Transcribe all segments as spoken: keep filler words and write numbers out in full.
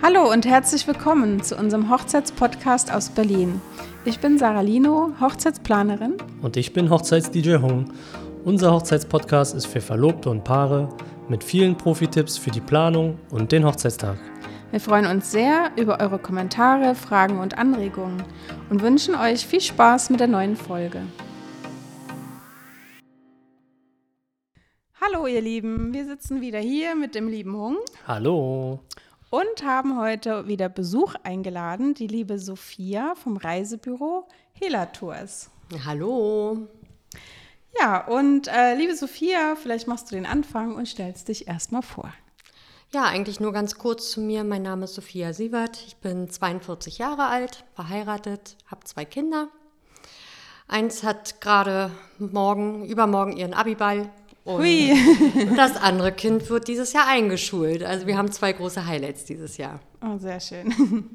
Hallo und herzlich willkommen zu unserem Hochzeitspodcast aus Berlin. Ich bin Sarah Lino, Hochzeitsplanerin. Und ich bin Hochzeits-D J Hong. Unser Hochzeitspodcast ist für Verlobte und Paare mit vielen Profi-Tipps für die Planung und den Hochzeitstag. Wir freuen uns sehr über eure Kommentare, Fragen und Anregungen und wünschen euch viel Spaß mit der neuen Folge. Hallo ihr Lieben, wir sitzen wieder hier mit dem lieben Hong. Hallo. Und haben heute wieder Besuch eingeladen, die liebe Sophia vom Reisebüro Hela Tours. Hallo. Ja, und äh, liebe Sophia, vielleicht machst du den Anfang und stellst dich erstmal vor. Ja, eigentlich nur ganz kurz zu mir. Mein Name ist Sophia Sievert. Ich bin zweiundvierzig Jahre alt, verheiratet, habe zwei Kinder. Eins hat gerade morgen, übermorgen ihren Abiball. Und Hui. Das andere Kind wird dieses Jahr eingeschult. Also wir haben zwei große Highlights dieses Jahr. Oh, sehr schön.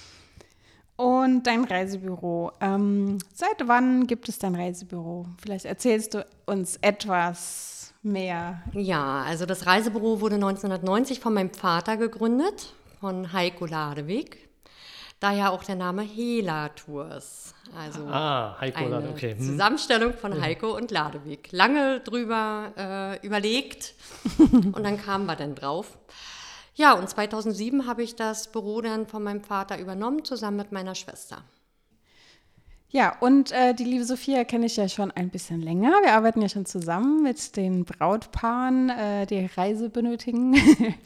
Und dein Reisebüro. Ähm, seit wann gibt es dein Reisebüro? Vielleicht erzählst du uns etwas mehr. Ja, also das Reisebüro wurde neunzehnhundertneunzig von meinem Vater gegründet, von Heiko Ladewig. Daher auch der Name Hela Tours. Also ah, Heiko eine Ladewig, okay. Hm. Zusammenstellung von Heiko und Ladewig. Lange drüber äh, überlegt und dann kamen wir dann drauf. Ja, und zweitausendsieben habe ich das Büro dann von meinem Vater übernommen, zusammen mit meiner Schwester. Ja, und äh, die liebe Sophia kenne ich ja schon ein bisschen länger. Wir arbeiten ja schon zusammen mit den Brautpaaren, äh, die Reise benötigen.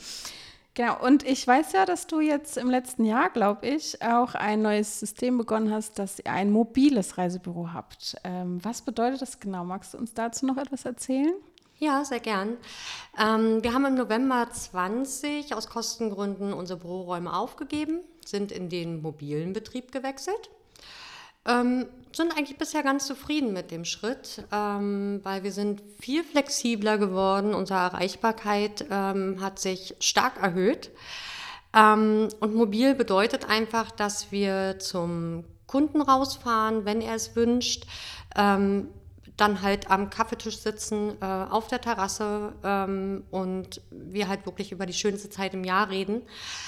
Genau, und ich weiß ja, dass du jetzt im letzten Jahr, glaube ich, auch ein neues System begonnen hast, dass ihr ein mobiles Reisebüro habt. Ähm, was bedeutet das genau? Magst du uns dazu noch etwas erzählen? Ja, sehr gern. Ähm, wir haben im November zwanzig aus Kostengründen unsere Büroräume aufgegeben, sind in den mobilen Betrieb gewechselt. Ähm, sind eigentlich bisher ganz zufrieden mit dem Schritt, ähm, weil wir sind viel flexibler geworden. Unsere Erreichbarkeit ähm, hat sich stark erhöht. Ähm, und mobil bedeutet einfach, dass wir zum Kunden rausfahren, wenn er es wünscht, ähm, dann halt am Kaffeetisch sitzen, äh, auf der Terrasse ähm, und wir halt wirklich über die schönste Zeit im Jahr reden.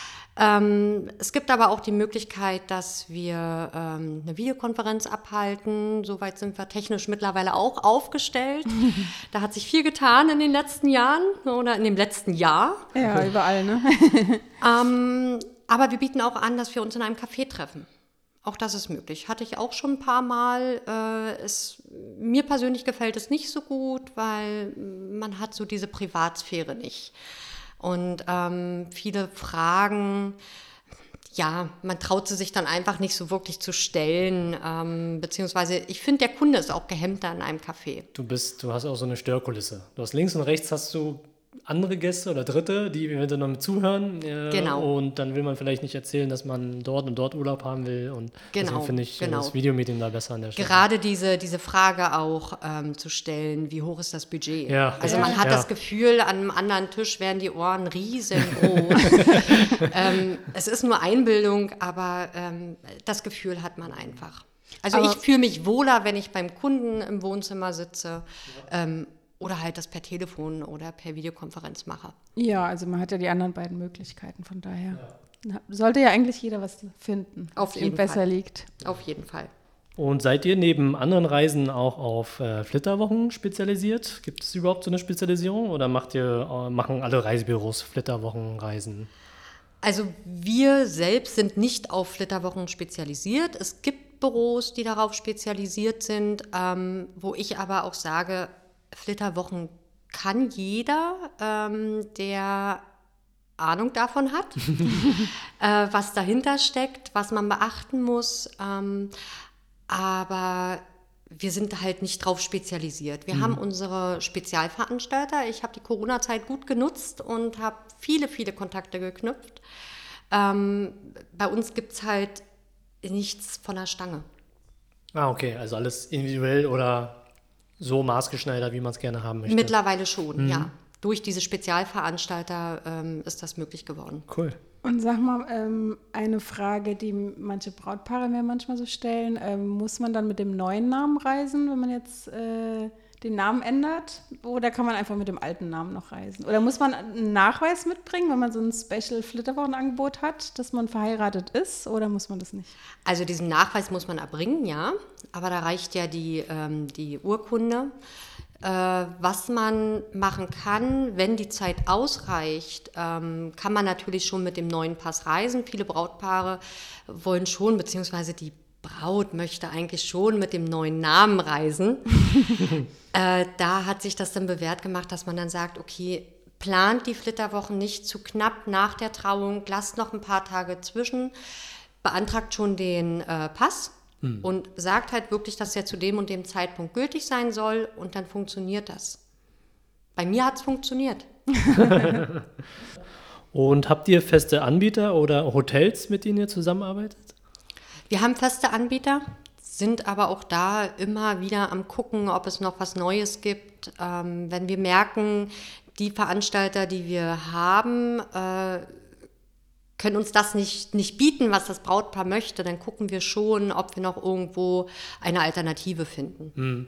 Ähm, es gibt aber auch die Möglichkeit, dass wir ähm, eine Videokonferenz abhalten. Soweit sind wir technisch mittlerweile auch aufgestellt. Da hat sich viel getan in den letzten Jahren oder in dem letzten Jahr. Ja, überall, ne? ähm, aber wir bieten auch an, dass wir uns in einem Café treffen. Auch das ist möglich. Hatte ich auch schon ein paar Mal. Äh, es, mir persönlich gefällt es nicht so gut, weil man hat so diese Privatsphäre nicht. Und ähm, viele Fragen, ja, man traut sie sich dann einfach nicht so wirklich zu stellen. Ähm, beziehungsweise, ich finde, der Kunde ist auch gehemmter in einem Café. Du bist, du hast auch so eine Störkulisse. Du hast links und rechts hast du andere Gäste oder Dritte, die eventuell noch mit zuhören. Äh, genau. Und dann will man vielleicht nicht erzählen, dass man dort und dort Urlaub haben will. Und genau, deswegen finde ich genau. das Videomeeting da besser an der Stelle. Gerade diese, diese Frage auch ähm, zu stellen, wie hoch ist das Budget? Ja, also ja, man hat ja. das Gefühl, an einem anderen Tisch werden die Ohren riesengroß. ähm, es ist nur Einbildung, aber ähm, das Gefühl hat man einfach. Also aber ich fühle mich wohler, wenn ich beim Kunden im Wohnzimmer sitze. Ja. Ähm, Oder halt das per Telefon oder per Videokonferenz mache. Ja, also man hat ja die anderen beiden Möglichkeiten, von daher ja. sollte ja eigentlich jeder was finden, was ihm besser Fall. liegt. Auf jeden Fall. Und seid ihr neben anderen Reisen auch auf äh, Flitterwochen spezialisiert? Gibt es überhaupt so eine Spezialisierung oder macht ihr, äh, machen alle Reisebüros Flitterwochenreisen? Also wir selbst sind nicht auf Flitterwochen spezialisiert. Es gibt Büros, die darauf spezialisiert sind, ähm, wo ich aber auch sage, Flitterwochen kann jeder, ähm, der Ahnung davon hat, äh, was dahinter steckt, was man beachten muss. Ähm, aber wir sind halt nicht drauf spezialisiert. Wir mhm. haben unsere Spezialveranstalter. Ich habe die Corona-Zeit gut genutzt und habe viele, viele Kontakte geknüpft. Ähm, bei uns gibt es halt nichts von der Stange. Ah, okay. Also alles individuell oder so maßgeschneidert, wie man es gerne haben möchte. Mittlerweile schon, mhm. ja. Durch diese Spezialveranstalter ähm, ist das möglich geworden. Cool. Und sag mal, ähm, eine Frage, die manche Brautpaare mir manchmal so stellen, ähm, muss man dann mit dem neuen Namen reisen, wenn man jetzt äh, den Namen ändert? Oder kann man einfach mit dem alten Namen noch reisen? Oder muss man einen Nachweis mitbringen, wenn man so ein Special-Flitterwochenangebot hat, dass man verheiratet ist? Oder muss man das nicht? Also diesen Nachweis muss man erbringen, ja. Aber da reicht ja die, ähm, die Urkunde. Äh, was man machen kann, wenn die Zeit ausreicht, ähm, kann man natürlich schon mit dem neuen Pass reisen. Viele Brautpaare wollen schon, beziehungsweise die Braut möchte eigentlich schon mit dem neuen Namen reisen. äh, da hat sich das dann bewährt gemacht, dass man dann sagt, okay, plant die Flitterwochen nicht zu knapp nach der Trauung, lasst noch ein paar Tage zwischen, beantragt schon den äh, Pass hm. und sagt halt wirklich, dass er zu dem und dem Zeitpunkt gültig sein soll und dann funktioniert das. Bei mir hat es funktioniert. Und habt ihr feste Anbieter oder Hotels, mit denen ihr zusammenarbeitet? Wir haben feste Anbieter, sind aber auch da immer wieder am Gucken, ob es noch was Neues gibt. Ähm, wenn wir merken, die Veranstalter, die wir haben, äh, können uns das nicht, nicht bieten, was das Brautpaar möchte, dann gucken wir schon, ob wir noch irgendwo eine Alternative finden. Hm.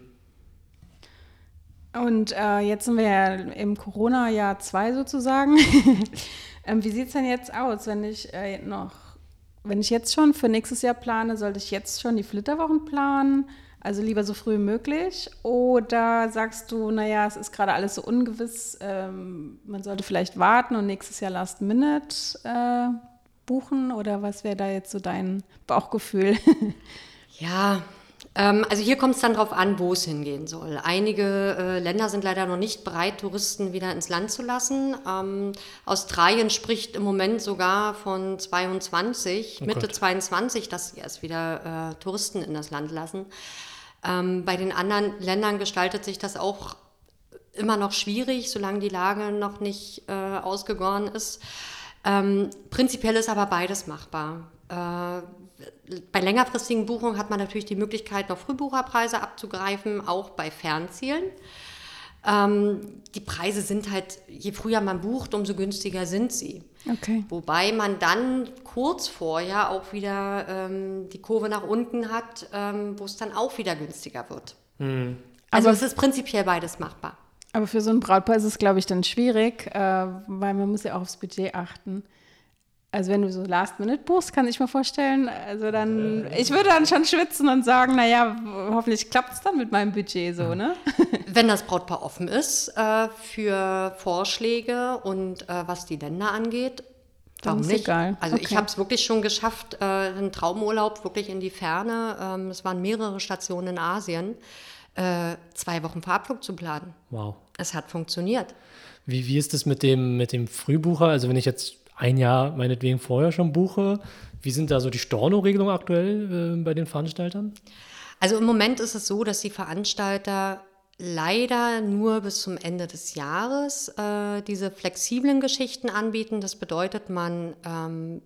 Und äh, jetzt sind wir ja im Corona-Jahr zwei sozusagen. ähm, wie sieht es denn jetzt aus, wenn ich äh, noch Wenn ich jetzt schon für nächstes Jahr plane, sollte ich jetzt schon die Flitterwochen planen? Also lieber so früh wie möglich? Oder sagst du, naja, es ist gerade alles so ungewiss, ähm, man sollte vielleicht warten und nächstes Jahr Last Minute äh, buchen? Oder was wäre da jetzt so dein Bauchgefühl? Ja, ähm, also hier kommt es dann drauf an, wo es hingehen soll. Einige äh, Länder sind leider noch nicht bereit, Touristen wieder ins Land zu lassen. Ähm, Australien spricht im Moment sogar von zweiundzwanzig, oh Mitte Gott. zweiundzwanzig, dass sie erst wieder äh, Touristen in das Land lassen. Ähm, bei den anderen Ländern gestaltet sich das auch immer noch schwierig, solange die Lage noch nicht äh, ausgegoren ist. Ähm, prinzipiell ist aber beides machbar. Äh, Bei längerfristigen Buchungen hat man natürlich die Möglichkeit, noch Frühbucherpreise abzugreifen, auch bei Fernzielen. Ähm, die Preise sind halt, je früher man bucht, umso günstiger sind sie. Okay. Wobei man dann kurz vorher auch wieder ähm, die Kurve nach unten hat, ähm, wo es dann auch wieder günstiger wird. Mhm. Also aber es ist prinzipiell beides machbar. Aber für so ein Brautpaar ist es, glaube ich, dann schwierig, äh, weil man muss ja auch aufs Budget achten. Also wenn du so Last-Minute buchst, kann ich mir vorstellen, also dann, ich würde dann schon schwitzen und sagen, naja, hoffentlich klappt es dann mit meinem Budget so, ne? Wenn das Brautpaar offen ist äh, für Vorschläge und äh, was die Länder angeht, warum dann ist nicht? Egal. Also Okay. ich habe es wirklich schon geschafft, äh, einen Traumurlaub wirklich in die Ferne, ähm, es waren mehrere Stationen in Asien, äh, zwei Wochen vor Abflug zu planen. Wow. Es hat funktioniert. Wie, wie ist es mit dem, mit dem Frühbucher? Also wenn ich jetzt ein Jahr meinetwegen vorher schon buche. Wie sind da so die Storno-Regelungen aktuell äh, bei den Veranstaltern? Also im Moment ist es so, dass die Veranstalter leider nur bis zum Ende des Jahres äh, diese flexiblen Geschichten anbieten. Das bedeutet, man ähm,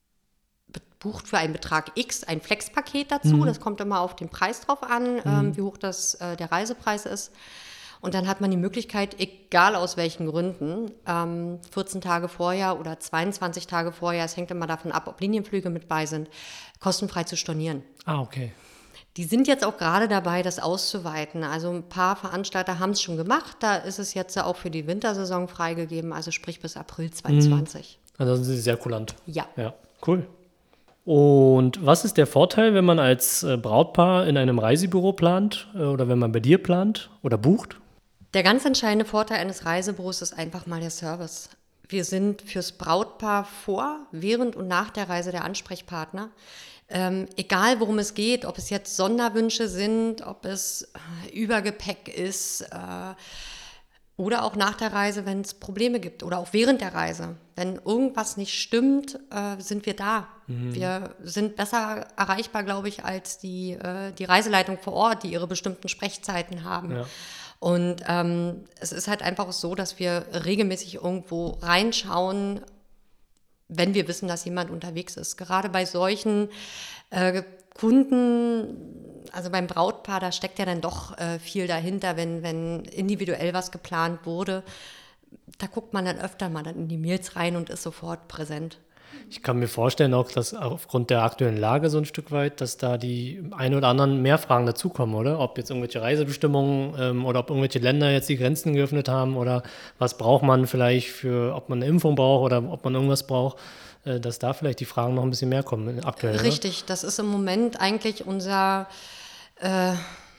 bucht für einen Betrag X ein Flexpaket dazu. Mhm. Das kommt immer auf den Preis drauf an, mhm. ähm, wie hoch das, äh, der Reisepreis ist. Und dann hat man die Möglichkeit, egal aus welchen Gründen, ähm, vierzehn Tage vorher oder zweiundzwanzig Tage vorher, es hängt immer davon ab, ob Linienflüge mit bei sind, kostenfrei zu stornieren. Ah, okay. Die sind jetzt auch gerade dabei, das auszuweiten. Also ein paar Veranstalter haben es schon gemacht. Da ist es jetzt auch für die Wintersaison freigegeben, also sprich bis April zweiundzwanzig. Mhm. Also sind sie sehr kulant. Ja. Ja, cool. Und was ist der Vorteil, wenn man als Brautpaar in einem Reisebüro plant oder wenn man bei dir plant oder bucht? Der ganz entscheidende Vorteil eines Reisebüros ist einfach mal der Service. Wir sind fürs Brautpaar vor, während und nach der Reise der Ansprechpartner. Ähm, egal, worum es geht, ob es jetzt Sonderwünsche sind, ob es äh, Übergepäck ist äh, oder auch nach der Reise, wenn es Probleme gibt oder auch während der Reise. Wenn irgendwas nicht stimmt, äh, sind wir da. Mhm. Wir sind besser erreichbar, glaube ich, als die, äh, die Reiseleitung vor Ort, die ihre bestimmten Sprechzeiten haben. Ja. Und ähm, es ist halt einfach so, dass wir regelmäßig irgendwo reinschauen, wenn wir wissen, dass jemand unterwegs ist. Gerade bei solchen äh, Kunden, also beim Brautpaar, da steckt ja dann doch äh, viel dahinter, wenn, wenn individuell was geplant wurde. Da guckt man dann öfter mal dann in die Mails rein und ist sofort präsent. Ich kann mir vorstellen, auch dass aufgrund der aktuellen Lage so ein Stück weit, dass da die ein oder anderen mehr Fragen dazukommen, oder? Ob jetzt irgendwelche Reisebestimmungen ähm, oder ob irgendwelche Länder jetzt die Grenzen geöffnet haben oder was braucht man vielleicht für, ob man eine Impfung braucht oder ob man irgendwas braucht, äh, dass da vielleicht die Fragen noch ein bisschen mehr kommen aktuell. Richtig, das ist im Moment eigentlich unser, äh,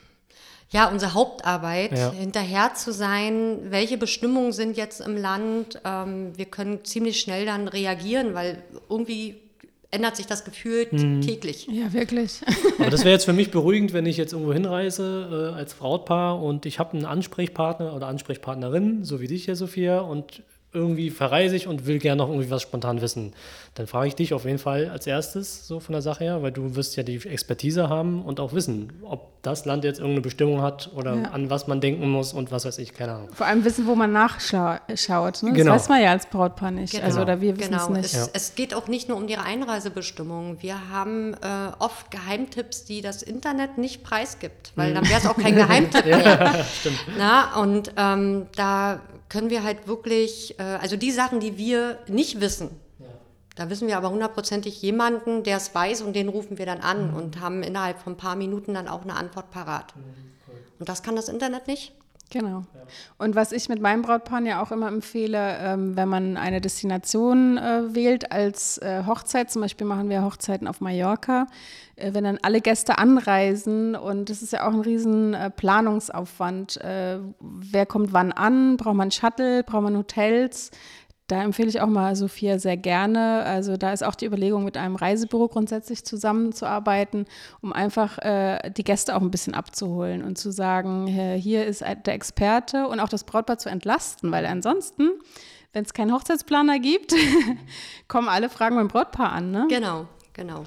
ja, unsere Hauptarbeit, Ja. hinterher zu sein, welche Bestimmungen sind jetzt im Land. Ähm, wir können ziemlich schnell dann reagieren, weil irgendwie ändert sich das Gefühl Mhm. täglich. Ja, wirklich. Aber das wäre jetzt für mich beruhigend, wenn ich jetzt irgendwo hinreise äh, als Brautpaar und ich habe einen Ansprechpartner oder Ansprechpartnerin, so wie dich hier, Sophia, und irgendwie verreise ich und will gerne noch irgendwie was spontan wissen. Dann frage ich dich auf jeden Fall als erstes, so von der Sache her, weil du wirst ja die Expertise haben und auch wissen, ob das Land jetzt irgendeine Bestimmung hat oder Ja. an was man denken muss und was weiß ich, keine Ahnung. Vor allem wissen, wo man nachschaut. Ne? Genau. Das weiß man ja als Brautpaar nicht. Genau. Also, oder wir wissen Genau. es nicht. Es, es geht auch nicht nur um die Einreisebestimmungen. Wir haben äh, oft Geheimtipps, die das Internet nicht preisgibt, weil dann wäre es auch kein Geheimtipp mehr. Stimmt. Na, und ähm, da können wir halt wirklich, äh, also die Sachen, die wir nicht wissen, da wissen wir aber hundertprozentig jemanden, der es weiß und den rufen wir dann an und haben innerhalb von ein paar Minuten dann auch eine Antwort parat. Und das kann das Internet nicht. Genau. Und was ich mit meinem Brautpaar ja auch immer empfehle, ähm, wenn man eine Destination äh, wählt als äh, Hochzeit, zum Beispiel machen wir Hochzeiten auf Mallorca, äh, wenn dann alle Gäste anreisen und das ist ja auch ein riesen äh, Planungsaufwand, äh, wer kommt wann an, braucht man Shuttle, braucht man Hotels. Da empfehle ich auch mal Sophia sehr gerne. Also da ist auch die Überlegung, mit einem Reisebüro grundsätzlich zusammenzuarbeiten, um einfach äh, die Gäste auch ein bisschen abzuholen und zu sagen, äh, hier ist der Experte und auch das Brautpaar zu entlasten, weil ansonsten, wenn es keinen Hochzeitsplaner gibt, kommen alle Fragen beim Brautpaar an, ne? Genau, genau.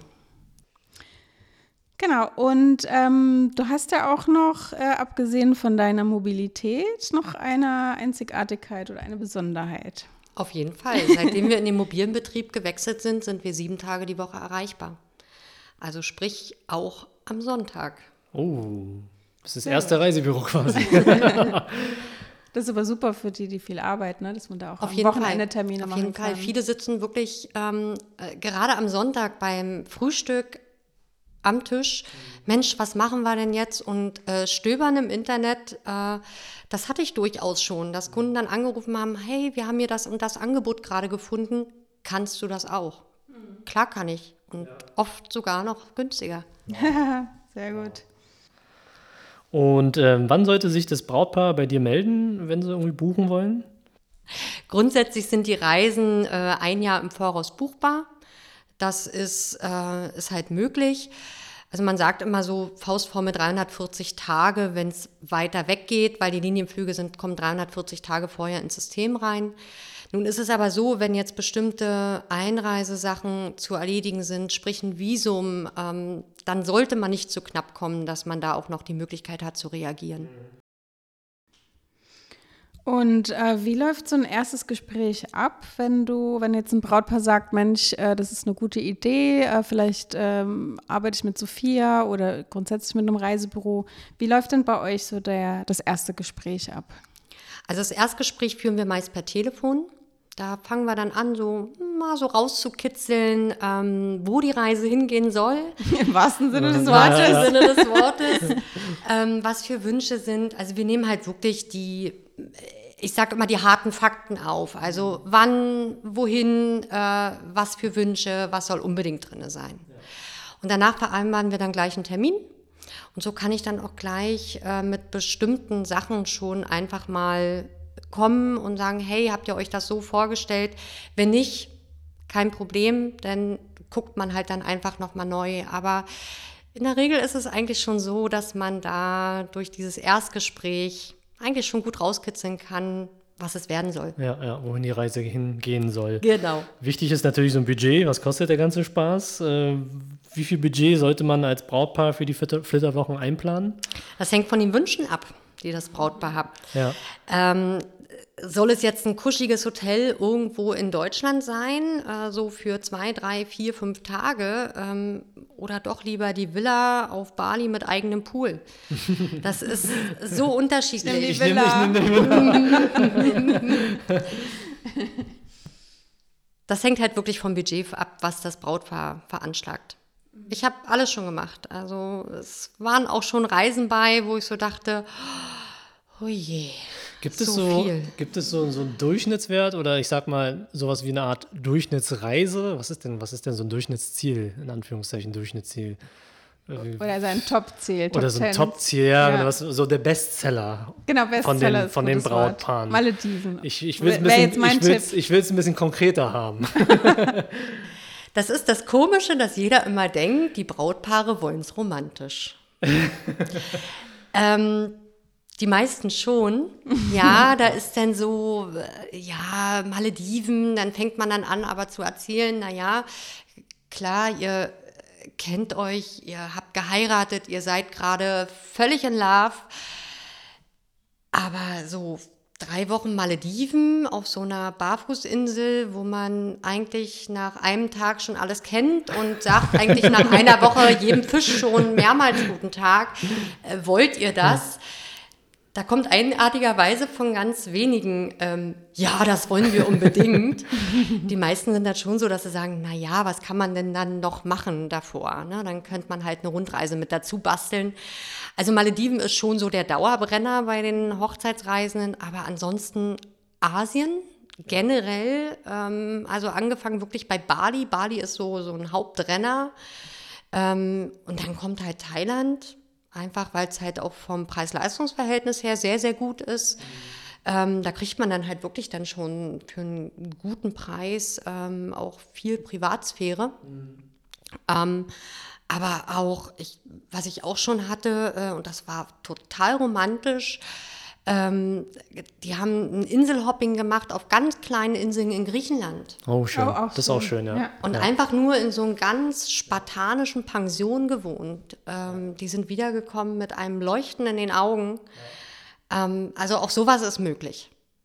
Genau, und ähm, du hast ja auch noch, äh, abgesehen von deiner Mobilität, noch eine Einzigartigkeit oder eine Besonderheit. Auf jeden Fall. Seitdem wir in den mobilen Betrieb gewechselt sind, sind wir sieben Tage die Woche erreichbar. Also sprich auch am Sonntag. Oh, das ist das erste Reisebüro quasi. Das ist aber super für die, die viel arbeiten, ne? Dass man da auch Auf am jeden Wochenende Fall. Termine Auf machen jeden Fall. kann. Viele sitzen wirklich ähm, äh, gerade am Sonntag beim Frühstück am Tisch. Mensch, was machen wir denn jetzt? Und äh, stöbern im Internet, äh, das hatte ich durchaus schon, dass Kunden dann angerufen haben, hey, wir haben hier das und das Angebot gerade gefunden, kannst du das auch? Mhm. Klar kann ich und ja. Oft sogar noch günstiger. Sehr gut. Und ähm, wann sollte sich das Brautpaar bei dir melden, wenn sie irgendwie buchen wollen? Grundsätzlich sind die Reisen äh, ein Jahr im Voraus buchbar. Das ist, äh, ist halt möglich. Also man sagt immer so, Faustformel dreihundertvierzig Tage, wenn es weiter weggeht, weil die Linienflüge sind, kommen dreihundertvierzig Tage vorher ins System rein. Nun ist es aber so, wenn jetzt bestimmte Einreisesachen zu erledigen sind, sprich ein Visum, ähm, dann sollte man nicht so knapp kommen, dass man da auch noch die Möglichkeit hat zu reagieren. Und äh, wie läuft so ein erstes Gespräch ab, wenn du, wenn jetzt ein Brautpaar sagt, Mensch, äh, das ist eine gute Idee, äh, vielleicht ähm, arbeite ich mit Sophia oder grundsätzlich mit einem Reisebüro. Wie läuft denn bei euch so der, das erste Gespräch ab? Also das Erstgespräch führen wir meist per Telefon. Da fangen wir dann an, so mal so rauszukitzeln, ähm, wo die Reise hingehen soll. Im wahrsten Sinne des Im Wortes. wahrsten Sinne des Wortes. ähm, was für Wünsche sind. Also wir nehmen halt wirklich die, ich sage immer die harten Fakten auf. Also wann, wohin, äh, was für Wünsche, was soll unbedingt drin sein. Und danach vereinbaren wir dann gleich einen Termin. Und so kann ich dann auch gleich äh, mit bestimmten Sachen schon einfach mal kommen und sagen, hey, habt ihr euch das so vorgestellt? Wenn nicht, kein Problem, dann guckt man halt dann einfach nochmal neu. Aber in der Regel ist es eigentlich schon so, dass man da durch dieses Erstgespräch eigentlich schon gut rauskitzeln kann, was es werden soll. Ja, ja, wohin die Reise hingehen soll. Genau. Wichtig ist natürlich so ein Budget. Was kostet der ganze Spaß? Äh, wie viel Budget sollte man als Brautpaar für die Flitter- Flitterwochen einplanen? Das hängt von den Wünschen ab, die das Brautpaar hat. Ja. Ähm, soll es jetzt ein kuscheliges Hotel irgendwo in Deutschland sein, äh, so für zwei, drei, vier, fünf Tage, ähm, oder doch lieber die Villa auf Bali mit eigenem Pool? Das ist so unterschiedlich. Die Ich Villa. nehme nehm die Villa. das hängt halt wirklich vom Budget ab, was das Brautpaar veranschlagt. Ich habe alles schon gemacht. Also es waren auch schon Reisen bei, wo ich so dachte, oh je, Gibt so es so, viel. gibt es so, so einen Durchschnittswert oder ich sag mal sowas wie eine Art Durchschnittsreise? Was ist denn, was ist denn so ein Durchschnittsziel, in Anführungszeichen Durchschnittsziel? Oder sein Top-Ziel. Top Oder so ein Ten. Top-Ziel, ja, Ja. genau, was, so der Bestseller Genau, Bestseller von den, ist von den gutes Wort. Brautpaaren. Malediven. Ich, ich will es ein, Wäre jetzt bisschen- mein ich will's- Tipp. ich will's ein bisschen konkreter haben. Das ist das Komische, dass jeder immer denkt, die Brautpaare wollen es romantisch. ähm, die meisten schon. Ja, da ist dann so, äh, ja, Malediven, dann fängt man dann an, aber zu erzählen, naja, klar, ihr kennt euch, ihr habt geheiratet, ihr seid gerade völlig in Love, aber so drei Wochen Malediven auf so einer Barfußinsel, wo man eigentlich nach einem Tag schon alles kennt und sagt eigentlich nach einer Woche jedem Fisch schon mehrmals guten Tag, äh, wollt ihr das? Da kommt eigenartigerweise von ganz wenigen, ähm, ja, das wollen wir unbedingt. Die meisten sind dann schon so, dass sie sagen, na ja, was kann man denn dann noch machen davor? Ne? Dann könnte man halt eine Rundreise mit dazu basteln. Also Malediven ist schon so der Dauerbrenner bei den Hochzeitsreisenden, aber ansonsten Asien generell, ähm, also angefangen wirklich bei Bali. Bali ist so, so ein Hauptrenner. Ähm, und dann kommt halt Thailand. Einfach, weil es halt auch vom Preis-Leistungs-Verhältnis her sehr, sehr gut ist. Mhm. Ähm, da kriegt man dann halt wirklich dann schon für einen guten Preis ähm, auch viel Privatsphäre. Mhm. Ähm, aber auch, ich, was ich auch schon hatte, äh, und das war total romantisch, ähm, die haben ein Inselhopping gemacht auf ganz kleinen Inseln in Griechenland. Oh, schön. Oh, auch das ist schön. auch schön, ja. Ja. Und ja. einfach nur in so einem ganz spartanischen Pension gewohnt. Ähm, die sind wiedergekommen mit einem Leuchten in den Augen. Ja. Ähm, also auch sowas ist möglich.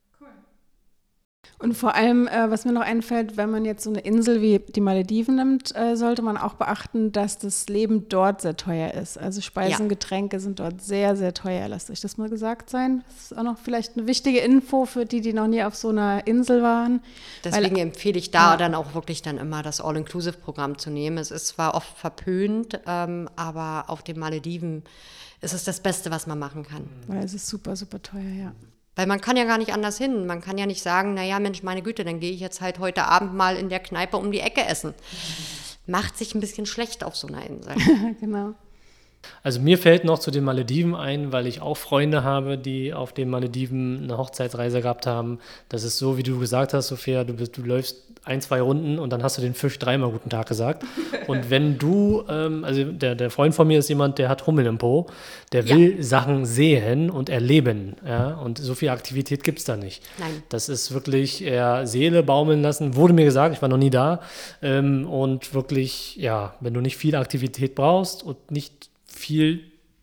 Und vor allem, äh, was mir noch einfällt, wenn man jetzt so eine Insel wie die Malediven nimmt, äh, sollte man auch beachten, dass das Leben dort sehr teuer ist. Also Speisen, Ja. Getränke sind dort sehr, sehr teuer. Lasst euch das mal gesagt sein. Das ist auch noch vielleicht eine wichtige Info für die, die noch nie auf so einer Insel waren. Deswegen Weil, empfehle ich da ja. dann auch wirklich dann immer das All-Inclusive-Programm zu nehmen. Es ist zwar oft verpönt, ähm, aber auf den Malediven ist es das Beste, was man machen kann. weil es ist super, super teuer, ja. Weil man kann ja gar nicht anders hin. Man kann ja nicht sagen, naja, Mensch, meine Güte, dann gehe ich jetzt halt heute Abend mal in der Kneipe um die Ecke essen. Macht sich ein bisschen schlecht auf so einer Insel. Genau. Also mir fällt noch zu den Malediven ein, weil ich auch Freunde habe, die auf den Malediven eine Hochzeitsreise gehabt haben. Das ist so, wie du gesagt hast, Sophia, du, bist, du läufst ein, zwei Runden und dann hast du den Fisch dreimal guten Tag gesagt. Und wenn du, ähm, also der, der Freund von mir ist jemand, der hat Hummel im Po, der will ja. Sachen sehen und erleben. Ja? Und so viel Aktivität gibt es da nicht. Nein. Das ist wirklich eher Seele baumeln lassen, wurde mir gesagt, ich war noch nie da. Ähm, und wirklich, ja, wenn du nicht viel Aktivität brauchst und nicht viel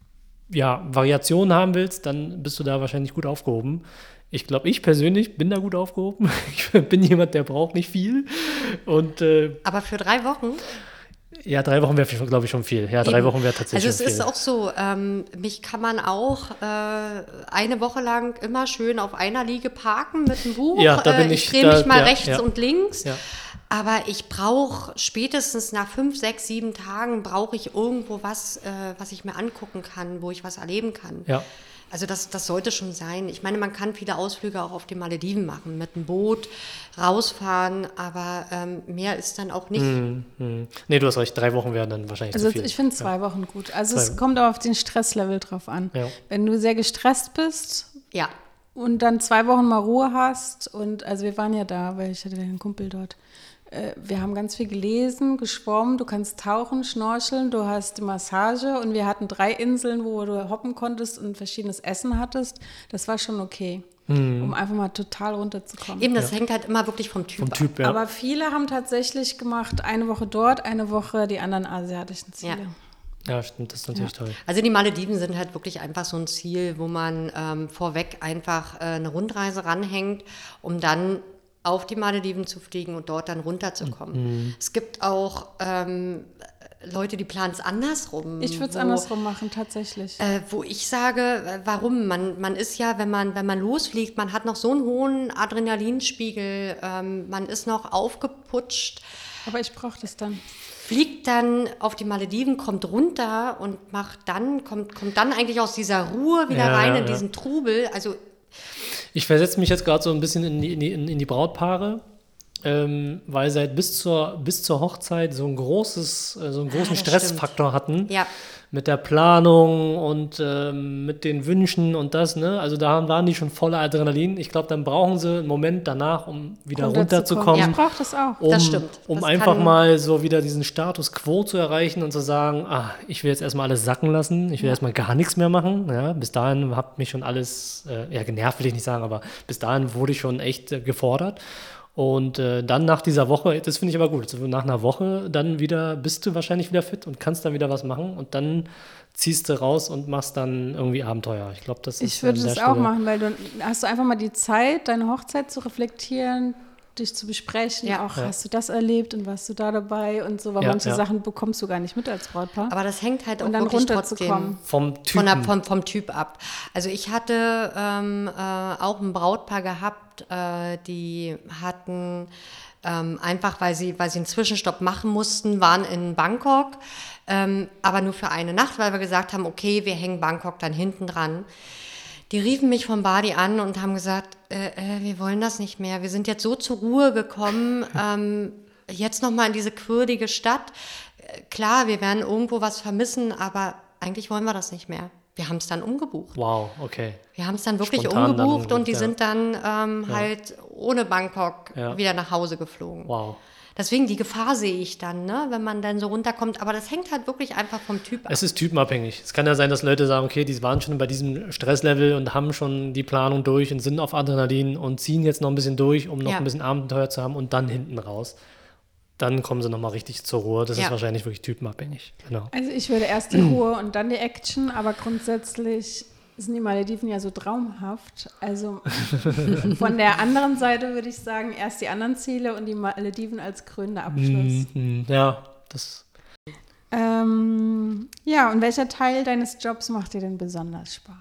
ja, Variation haben willst, dann bist du da wahrscheinlich gut aufgehoben. Ich glaube, ich persönlich bin da gut aufgehoben. Ich bin jemand, der braucht nicht viel. Und, äh, Aber für drei Wochen? Ja, drei Wochen wäre, glaube ich, schon viel. Ja, drei Eben. Wochen wäre tatsächlich Also es schon viel. ist auch so, ähm, mich kann man auch äh, eine Woche lang immer schön auf einer Liege parken mit einem Buch. Ja, da bin äh, ich. Ich drehe da, mich mal ja, rechts ja. und links. Ja. Aber ich brauche spätestens nach fünf, sechs, sieben Tagen brauche ich irgendwo was, äh, was ich mir angucken kann, wo ich was erleben kann. Ja. Also das, das sollte schon sein. Ich meine, man kann viele Ausflüge auch auf den Malediven machen, mit einem Boot rausfahren, aber ähm, mehr ist dann auch nicht. Hm, hm. Nee, du hast recht, drei Wochen wären dann wahrscheinlich Also zu viel. ich finde zwei ja. Wochen gut. Also zwei. es kommt auch auf den Stresslevel drauf an. Ja. Wenn du sehr gestresst bist ja. und dann zwei Wochen mal Ruhe hast und also wir waren ja da, weil ich hatte einen Kumpel dort. Wir haben ganz viel gelesen, geschwommen, du kannst tauchen, schnorcheln, du hast die Massage und wir hatten drei Inseln, wo du hoppen konntest und verschiedenes Essen hattest. Das war schon okay, mhm. um einfach mal total runterzukommen. Eben, das ja. hängt halt immer wirklich vom Typ, vom typ ja. ab. Aber viele haben tatsächlich gemacht, eine Woche dort, eine Woche die anderen asiatischen Ziele. Ja. Ja, stimmt, das ist natürlich ja. toll. Also die Malediven sind halt wirklich einfach so ein Ziel, wo man ähm, vorweg einfach äh, eine Rundreise ranhängt, um dann auf die Malediven zu fliegen und dort dann runterzukommen. Mhm. Es gibt auch ähm, Leute, die planen es andersrum. Ich würde es wo- andersrum machen, tatsächlich. Äh, wo ich sage, äh, warum? Man, man ist ja, wenn man, wenn man losfliegt, man hat noch so einen hohen Adrenalinspiegel, ähm, man ist noch aufgeputscht, Aber ich brauche das dann. fliegt dann auf die Malediven, kommt runter und macht dann, kommt, kommt dann eigentlich aus dieser Ruhe wieder Ja, rein ja, in ja. diesen Trubel. Also Ich versetze mich jetzt gerade so ein bisschen in die, in die, in in die Brautpaare, ähm, weil seit bis zur, bis zur Hochzeit so ein großes, äh, so einen großen das Stressfaktor hatten. ja, Mit der Planung und ähm, mit den Wünschen und das, ne? Also da waren die schon voller Adrenalin. Ich glaube, dann brauchen sie einen Moment danach, um wieder runterzukommen. Ich brauche das auch. Um, Das stimmt. um Das einfach kann- mal so wieder diesen Status quo zu erreichen und zu sagen, ah, ich will jetzt erstmal alles sacken lassen, ich will erstmal gar nichts mehr machen. Ja, bis dahin hat mich schon alles, äh, ja genervt will ich nicht sagen, aber bis dahin wurde ich schon echt äh, gefordert. Und äh, dann nach dieser Woche, das finde ich aber gut, so nach einer Woche dann wieder, bist du wahrscheinlich wieder fit und kannst dann wieder was machen und dann ziehst du raus und machst dann irgendwie Abenteuer. Ich glaube, das ist Ich würde an der das auch Stelle- machen, weil du hast du einfach mal die Zeit, deine Hochzeit zu reflektieren, dich zu besprechen. Ja. Auch hast du das erlebt und warst du da dabei und so, weil Ja, manche ja. Sachen bekommst du gar nicht mit als Brautpaar. aber das hängt halt auch und dann wirklich trotzdem runterzukommen. vom Typen. von der, vom, vom Typ ab. Also ich hatte ähm, äh, auch ein Brautpaar gehabt, äh, die hatten ähm, einfach, weil sie, weil sie einen Zwischenstopp machen mussten, waren in Bangkok, ähm, aber nur für eine Nacht, weil wir gesagt haben, okay, wir hängen Bangkok dann hinten dran. Die riefen mich vom Badi an und haben gesagt, äh, äh, wir wollen das nicht mehr. Wir sind jetzt so zur Ruhe gekommen, ähm, jetzt nochmal in diese quirlige Stadt. Äh, klar, wir werden irgendwo was vermissen, aber eigentlich wollen wir das nicht mehr. Wir haben es dann umgebucht. Wow, okay. Wir haben es dann wirklich Spontan dann umgebucht und die ja. sind dann ähm, halt ohne Bangkok Ja. wieder nach Hause geflogen. Wow. Deswegen die Gefahr sehe ich dann, ne, wenn man dann so runterkommt. Aber das hängt halt wirklich einfach vom Typ ab. Es ist typenabhängig. Es kann ja sein, dass Leute sagen, okay, die waren schon bei diesem Stresslevel und haben schon die Planung durch und sind auf Adrenalin und ziehen jetzt noch ein bisschen durch, um noch Ja. ein bisschen Abenteuer zu haben und dann hinten raus. Dann kommen sie nochmal richtig zur Ruhe. Das Ja. ist wahrscheinlich wirklich typenabhängig. Genau. Also ich würde erst die Ruhe und dann die Action, aber grundsätzlich sind die Malediven ja so traumhaft. Also von der anderen Seite würde ich sagen, erst die anderen Ziele und die Malediven als krönender Abschluss. Mhm, ja, das. Ähm, ja, und welcher Teil deines Jobs macht dir denn besonders Spaß?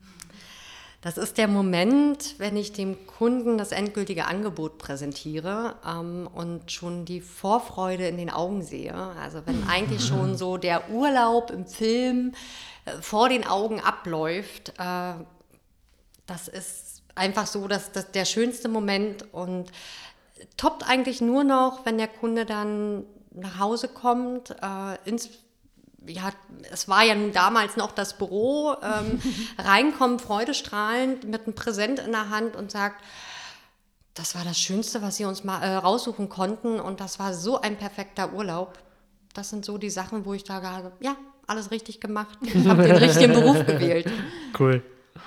Das ist der Moment, wenn ich dem Kunden das endgültige Angebot präsentiere ähm, und schon die Vorfreude in den Augen sehe. Also wenn eigentlich schon so der Urlaub im Film äh, vor den Augen abläuft, äh, das ist einfach so dass, dass der schönste Moment und toppt eigentlich nur noch, wenn der Kunde dann nach Hause kommt, äh, ins ja, es war ja nun damals noch das Büro, ähm, reinkommt, freudestrahlend, mit einem Präsent in der Hand und sagt, das war das Schönste, was Sie uns mal äh, raussuchen konnten und das war so ein perfekter Urlaub. Das sind so die Sachen, wo ich da gerade, ja, alles richtig gemacht, ich habe den richtigen Beruf gewählt. Cool.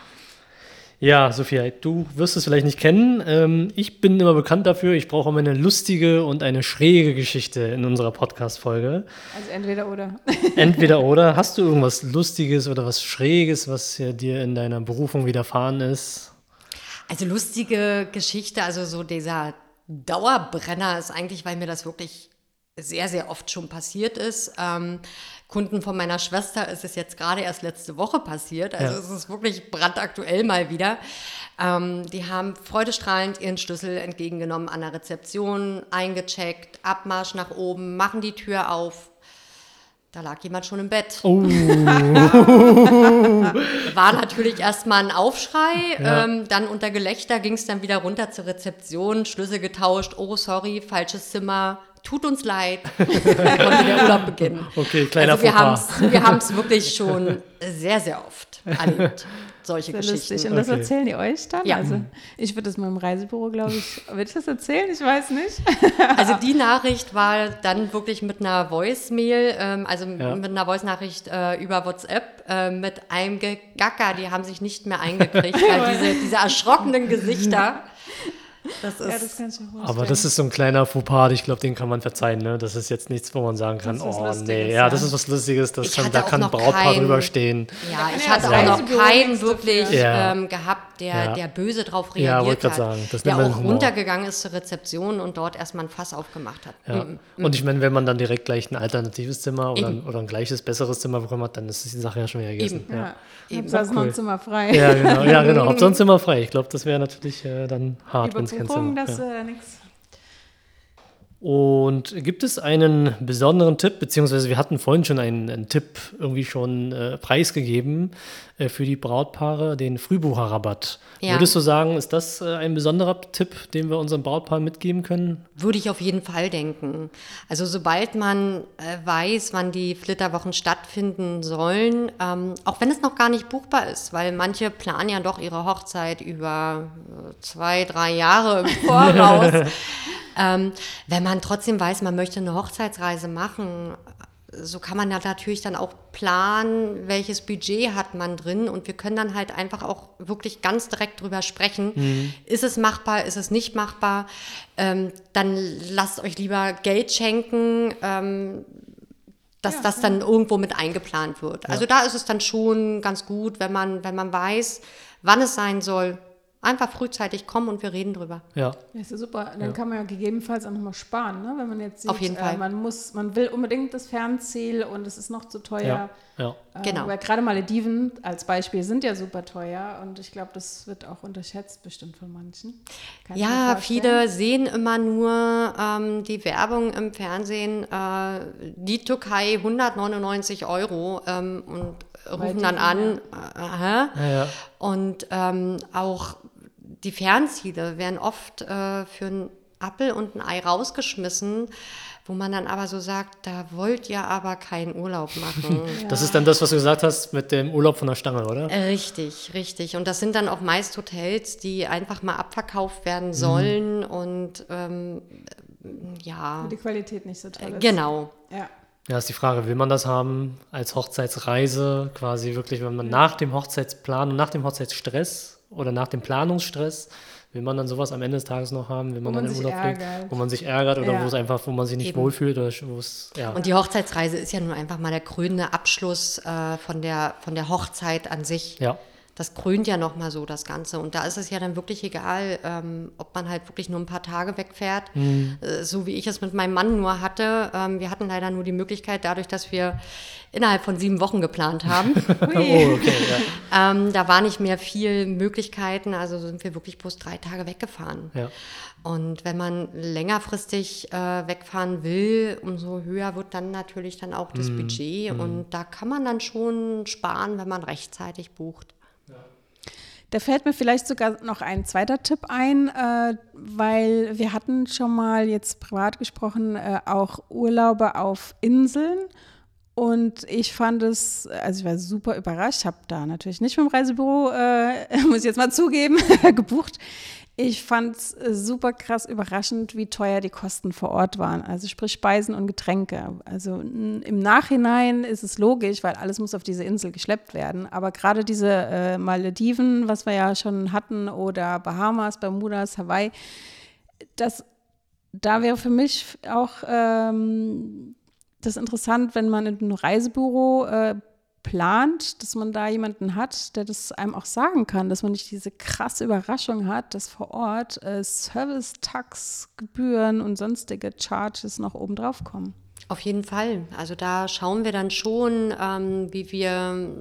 Ja, Sophia, du wirst es vielleicht nicht kennen. Ähm, ich bin immer bekannt dafür, ich brauche immer eine lustige und eine schräge Geschichte in unserer Podcast-Folge. Also entweder oder. Entweder oder. Hast du irgendwas Lustiges oder was Schräges, was ja dir in deiner Berufung widerfahren ist? Also lustige Geschichte, also so dieser Dauerbrenner ist eigentlich, weil mir das wirklich sehr, sehr oft schon passiert ist. Ähm, Kunden von meiner Schwester ist es jetzt gerade erst letzte Woche passiert. Also Ja. es ist wirklich brandaktuell mal wieder. Ähm, die haben freudestrahlend ihren Schlüssel entgegengenommen an der Rezeption, eingecheckt, Abmarsch nach oben, machen die Tür auf. Da lag jemand schon im Bett. Oh, War natürlich erstmal ein Aufschrei, Ja. ähm, dann unter Gelächter ging es dann wieder runter zur Rezeption, Schlüssel getauscht, oh sorry, falsches Zimmer, tut uns leid, dann konnte der Urlaub beginnen. okay, kleiner Also wir haben Fauxpas. es wir haben's wirklich schon sehr, sehr oft erlebt, solche Sehr Geschichten. lustig. Und das Okay. erzählen die euch dann? Ja. Also ich würde das mal im Reisebüro, glaube ich, würde ich das erzählen? Ich weiß nicht. Also die Nachricht war dann wirklich mit einer Voicemail, ähm, also Ja. mit einer Voice-Nachricht äh, über WhatsApp, äh, mit einem Gegacker, die haben sich nicht mehr eingekriegt, weil diese, diese erschrockenen Gesichter. Das ist, Ja, das kann ich mir vorstellen. Aber das ist so ein kleiner Fauxpas, ich glaube, den kann man verzeihen. Ne? Das ist jetzt nichts, wo man sagen kann, Das ist was oh Lustiges, nee, ja, ja. das ist was Lustiges, das Ich kann, hatte da auch kann ein noch Brautpaar kein- drüber stehen. ja, ich Ja, hatte das auch noch Reisebüro keinen nichts wirklich dafür. Ja. ähm, gehabt, der, Ja. der böse drauf Ja, reagiert wollte grad hat. sagen, das der nimmt man auch Humor. runtergegangen ist zur Rezeption und dort erstmal ein Fass aufgemacht hat. Ja. Mhm. Und ich meine, wenn man dann direkt gleich ein alternatives Zimmer oder ein, Eben. oder ein gleiches, besseres Zimmer bekommen hat, dann ist die Sache ja schon wieder gegessen. Eben. Ja. Ja, Eben. Hauptsache es ist noch Cool. ein Zimmer frei. Ja, genau, ja, genau. Habt sonst immer frei. Ich glaube, das wäre natürlich äh, dann hart, wenn es kein Überbuchung, Zimmer das ja. äh, nix. Und gibt es einen besonderen Tipp, beziehungsweise wir hatten vorhin schon einen, einen Tipp irgendwie schon äh, preisgegeben äh, für die Brautpaare, den Frühbucherrabatt. Ja. Würdest du sagen, ist das äh, ein besonderer Tipp, den wir unseren Brautpaaren mitgeben können? Würde ich auf jeden Fall denken. Also sobald man äh, weiß, wann die Flitterwochen stattfinden sollen, ähm, auch wenn es noch gar nicht buchbar ist, weil manche planen ja doch ihre Hochzeit über äh, zwei, drei Jahre im Voraus. ähm, wenn man trotzdem weiß, man möchte eine Hochzeitsreise machen, so kann man ja natürlich dann auch planen, welches Budget hat man drin, und wir können dann halt einfach auch wirklich ganz direkt drüber sprechen. Mhm. Ist es machbar, ist es nicht machbar? Ähm, dann lasst euch lieber Geld schenken, ähm, dass Ja, das dann irgendwo mit eingeplant wird. Also da ist es dann schon ganz gut, wenn man, wenn man weiß, wann es sein soll. Einfach frühzeitig kommen und wir reden drüber. Ja, Ja, ist ja super. Dann Ja. kann man ja gegebenenfalls auch nochmal sparen, ne? Wenn man jetzt sieht, Auf jeden äh, Fall. man muss, man will unbedingt das Fernziel und es ist noch zu teuer. ja, ja. Äh, Genau. Weil gerade Malediven als Beispiel sind ja super teuer und ich glaube, das wird auch unterschätzt bestimmt von manchen. Kann ich mir Ja, vorstellen. viele sehen immer nur ähm, die Werbung im Fernsehen, äh, die Türkei hundertneunundneunzig Euro ähm, und rufen die dann sind an. Äh, aha. Ja, ja. Und ähm, auch die Fernziele werden oft äh, für einen Appel und ein Ei rausgeschmissen, wo man dann aber so sagt, da wollt ihr aber keinen Urlaub machen. Das ist dann das, was du gesagt hast mit dem Urlaub von der Stange, oder? Äh, Richtig, richtig. Und das sind dann auch meist Hotels, die einfach mal abverkauft werden sollen und ähm, ja, Wo die Qualität nicht so toll ist. genau. Ja. Ja, ist die Frage, will man das haben als Hochzeitsreise, quasi wirklich, wenn man nach dem Hochzeitsplan und nach dem Hochzeitsstress oder nach dem Planungsstress, will man dann sowas am Ende des Tages noch haben, wenn man Wo man dann in sich Urlaub fliegt, ärgert. wo man sich ärgert oder Ja. wo es einfach, wo man sich nicht Eben. wohlfühlt oder wo es, ja. Und die Hochzeitsreise ist ja nun einfach mal der krönende Abschluss äh, von der, von der Hochzeit an sich. ja. Das krönt ja nochmal so das Ganze. Und da ist es ja dann wirklich egal, ähm, ob man halt wirklich nur ein paar Tage wegfährt, äh, so wie ich es mit meinem Mann nur hatte. Ähm, wir hatten leider nur die Möglichkeit, dadurch, dass wir innerhalb von sieben Wochen geplant haben. Oh, okay, ja. ähm, da war nicht mehr viel Möglichkeiten, also sind wir wirklich bloß drei Tage weggefahren. Ja. Und wenn man längerfristig äh, wegfahren will, umso höher wird dann natürlich dann auch das Budget. Und da kann man dann schon sparen, wenn man rechtzeitig bucht. Da fällt mir vielleicht sogar noch ein zweiter Tipp ein, äh, weil wir hatten schon mal jetzt privat gesprochen, äh, auch Urlaube auf Inseln. Und ich fand es, also ich war super überrascht, ich habe da natürlich nicht mit dem Reisebüro, äh, muss ich jetzt mal zugeben, gebucht. Ich fand es super krass überraschend, wie teuer die Kosten vor Ort waren, also sprich Speisen und Getränke. Also n- im Nachhinein ist es logisch, weil alles muss auf diese Insel geschleppt werden. Aber gerade diese äh, Malediven, was wir ja schon hatten, oder Bahamas, Bermudas, Hawaii, das, da wäre für mich auch ähm, das interessant, wenn man in einem Reisebüro äh, plant, dass man da jemanden hat, der das einem auch sagen kann, dass man nicht diese krasse Überraschung hat, dass vor Ort äh, Service-Tax, Gebühren und sonstige Charges noch oben drauf kommen. Auf jeden Fall. Also da schauen wir dann schon, ähm, wie wir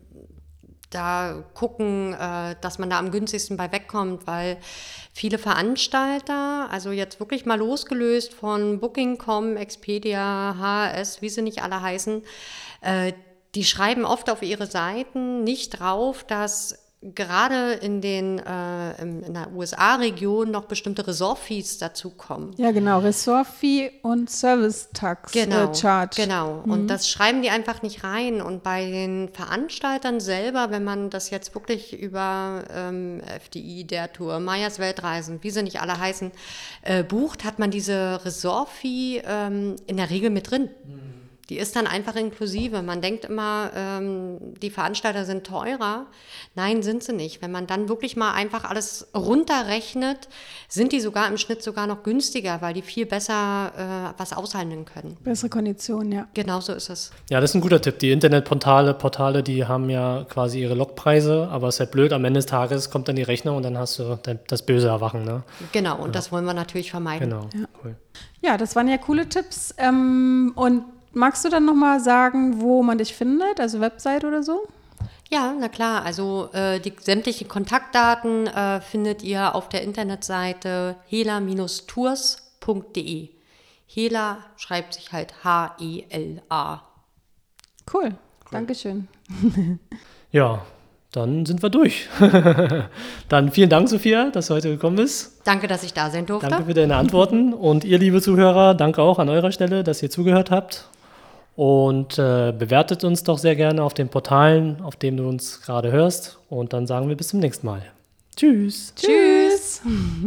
da gucken, äh, dass man da am günstigsten bei wegkommt, weil viele Veranstalter, also jetzt wirklich mal losgelöst von Booking Punkt com, Expedia, H R S, wie sie nicht alle heißen, äh, die schreiben oft auf ihre Seiten nicht drauf, dass gerade in den äh, in, in der U S A-Region noch bestimmte Resort-Fees dazukommen. Ja, genau, Resort-Fee und Service-Tax Genau, äh, Charge. genau. Und das schreiben die einfach nicht rein. Und bei den Veranstaltern selber, wenn man das jetzt wirklich über ähm, F D I, der Tour, Meyers Weltreisen, wie sie nicht alle heißen, äh, bucht, hat man diese Resort-Fee ähm, in der Regel mit drin. Die ist dann einfach inklusive. Man denkt immer, ähm, die Veranstalter sind teurer. Nein, sind sie nicht. Wenn man dann wirklich mal einfach alles runterrechnet, sind die sogar im Schnitt sogar noch günstiger, weil die viel besser äh, was aushandeln können. Bessere Konditionen, ja. Genau so ist es. Ja, das ist ein guter Tipp. Die Internetportale, Portale, die haben ja quasi ihre Logpreise, aber es ist halt blöd, am Ende des Tages kommt dann die Rechnung und dann hast du das böse Erwachen. Ne? Genau, und ja. das wollen wir natürlich vermeiden. Genau, ja. Cool. Ja, das waren ja coole Tipps. Ähm, und magst du dann nochmal sagen, wo man dich findet, also Website oder so? Ja, na klar. Also äh, die sämtlichen Kontaktdaten äh, findet ihr auf der Internetseite hela Bindestrich tours Punkt de. Hela schreibt sich halt H E L A. Cool, cool. Dankeschön. Ja, dann sind wir durch. Dann vielen Dank, Sophia, dass du heute gekommen bist. Danke, dass ich da sein durfte. Danke für deine Antworten. Und ihr, liebe Zuhörer, danke auch an eurer Stelle, dass ihr zugehört habt. Und äh, bewertet uns doch sehr gerne auf den Portalen, auf denen du uns gerade hörst. Und dann sagen wir bis zum nächsten Mal. Tschüss. Tschüss.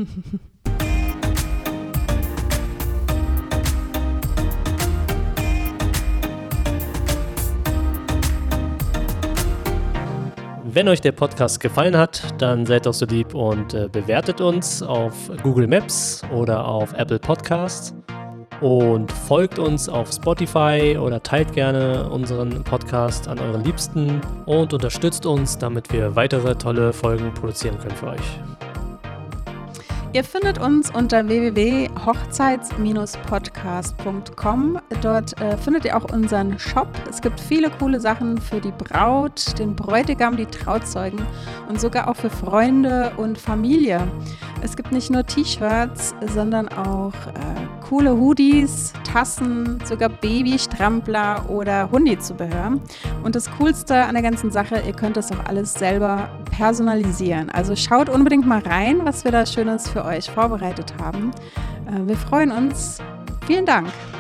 Wenn euch der Podcast gefallen hat, dann seid doch so lieb und äh, bewertet uns auf Google Maps oder auf Apple Podcasts und folgt uns auf Spotify oder teilt gerne unseren Podcast an euren Liebsten und unterstützt uns, damit wir weitere tolle Folgen produzieren können für euch. Ihr findet uns unter w w w punkt hochzeits Bindestrich podcast Punkt com. Dort äh, findet ihr auch unseren Shop. Es gibt viele coole Sachen für die Braut, den Bräutigam, die Trauzeugen und sogar auch für Freunde und Familie. Es gibt nicht nur T-Shirts, sondern auch äh, coole Hoodies, Tassen, sogar Babystrampler oder Hundizubehör. Und das Coolste an der ganzen Sache, ihr könnt das auch alles selber personalisieren. Also schaut unbedingt mal rein, was wir da Schönes für euch vorbereitet haben. Wir freuen uns. Vielen Dank.